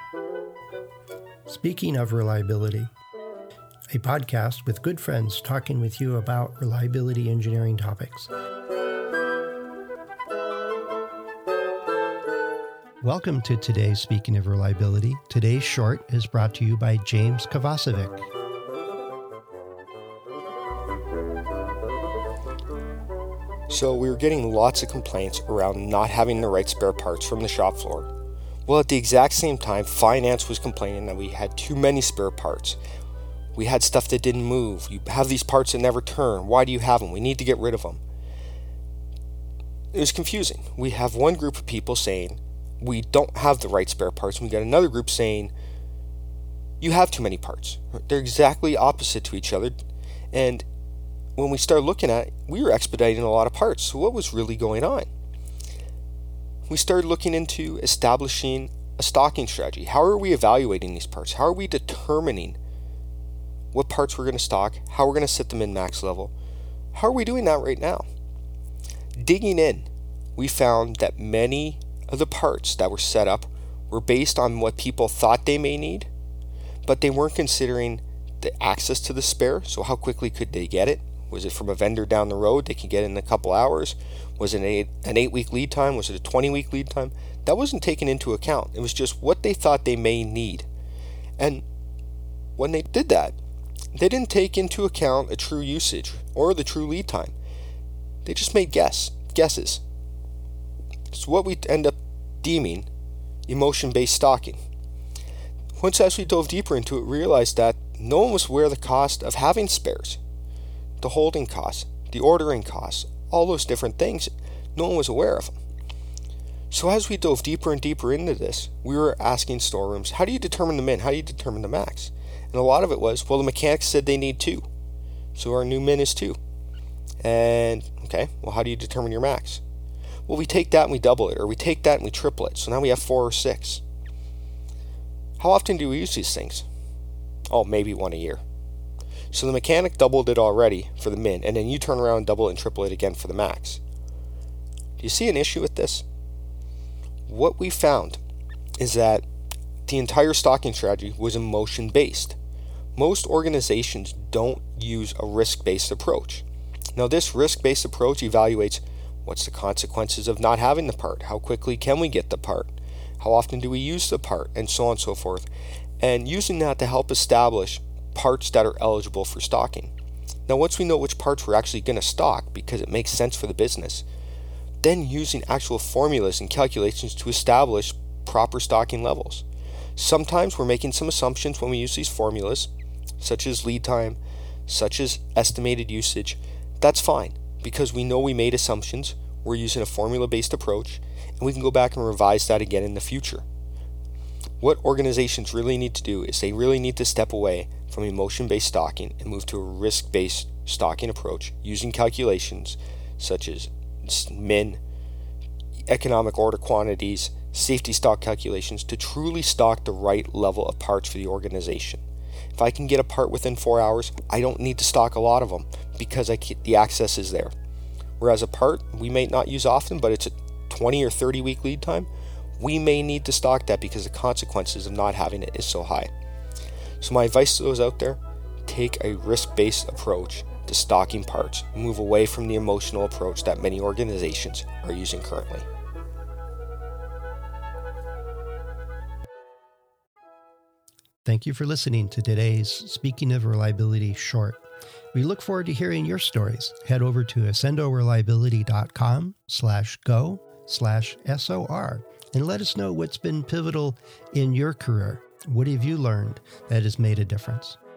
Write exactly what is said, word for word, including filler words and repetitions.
Speaking of reliability, a podcast with good friends talking with you about reliability engineering topics. Welcome to today's Speaking of Reliability. Today's short is brought to you by James Kovacevic. So we were getting lots of complaints around not having the right spare parts from the shop floor. Well, at the exact same time, finance was complaining that we had too many spare parts. We had stuff that didn't move. You have these parts that never turn. Why do you have them? We need to get rid of them. It was confusing. We have one group of people saying we don't have the right spare parts, and we got another group saying you have too many parts. They're exactly opposite to each other. And when we started looking at it, we were expediting a lot of parts. So what was really going on? We started looking into establishing a stocking strategy. How are we evaluating these parts? How are we determining what parts we're going to stock? How we're going to set them in max level? How are we doing that right now? Digging in, we found that many of the parts that were set up were based on what people thought they may need, but they weren't considering the access to the spare. So how quickly could they get it? Was it from a vendor down the road? They could get it in a couple hours. Was it an eight, an eight-week lead time? Was it a twenty-week lead time? That wasn't taken into account. It was just what they thought they may need. And when they did that, they didn't take into account a true usage or the true lead time. They just made guess, guesses. It's what we end up deeming emotion-based stocking. Once as we dove deeper into it, we realized that no one was aware of the cost of having spares. The holding costs, the ordering costs, all those different things, no one was aware of them. So as we dove deeper and deeper into this, we were asking storerooms, how do you determine the min? How do you determine the max? And a lot of it was, well, the mechanics said they need two. So our new min is two. And, okay, well, how do you determine your max? Well, we take that and we double it, or we take that and we triple it. So now we have four or six. How often do we use these things? Oh, maybe one a year. So the mechanic doubled it already for the min, and then you turn around and double it and triple it again for the max. Do you see an issue with this? What we found is that the entire stocking strategy was emotion-based. Most organizations don't use a risk-based approach. Now, this risk-based approach evaluates what's the consequences of not having the part, how quickly can we get the part, how often do we use the part, and so on and so forth, and using that to help establish parts that are eligible for stocking. Now, once we know which parts we're actually going to stock because it makes sense for the business, then using actual formulas and calculations to establish proper stocking levels. Sometimes we're making some assumptions when we use these formulas, such as lead time, such as estimated usage. That's fine because we know we made assumptions. We're using a formula-based approach, and we can go back and revise that again in the future. What organizations really need to do is they really need to step away from emotion-based stocking and move to a risk-based stocking approach using calculations such as min, economic order quantities, safety stock calculations to truly stock the right level of parts for the organization. If I can get a part within four hours, I don't need to stock a lot of them because I can, the access is there. Whereas a part we may not use often, but it's a twenty or thirty week lead time, we may need to stock that because the consequences of not having it is so high. So my advice to those out there, take a risk-based approach to stocking parts. Move away from the emotional approach that many organizations are using currently. Thank you for listening to today's Speaking of Reliability short. We look forward to hearing your stories. Head over to accendoreliability.com slash go slash SOR and let us know what's been pivotal in your career. What have you learned that has made a difference?